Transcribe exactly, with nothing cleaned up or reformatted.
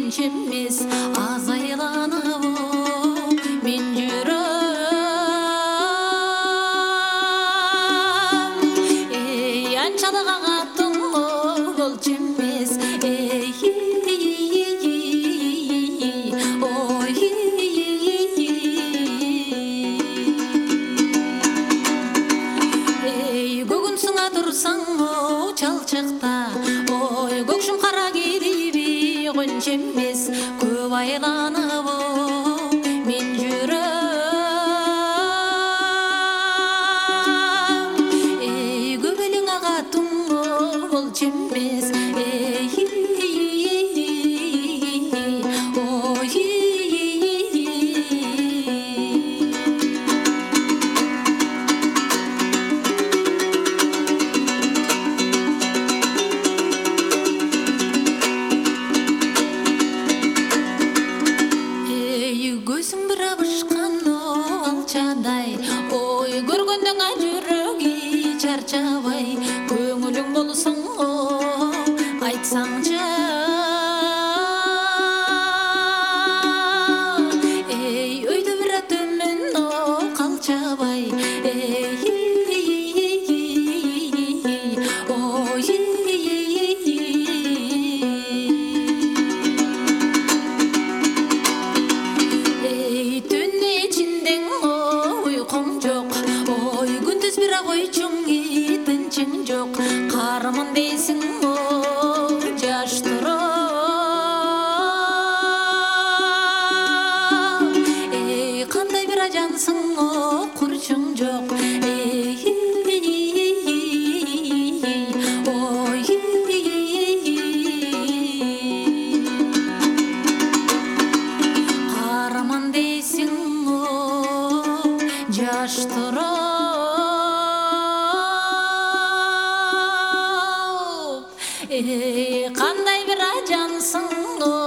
өлчемес азайланып мен жүрөм эй анчалык агаттың өлчемес эй ой эй бүгүн сыңа турсаң чалчыкта ой көкшүм кара кириби өлчемес көп айланып мен жүрөм эй көбелең агаттың өлчемес эй ой көзүң бир абышкан алчадай ой көргөндөн жүрөгү чарчабай көңүлүң болсоң айтсаңчы эй өйдө бир төмөн калчабай эй ой тынчың жок карымын дейсиң жаш туруп эй кандай бир ажансың курчуң жок эй ой карымын дейсиң жаш туруп эй кандай бир ажансың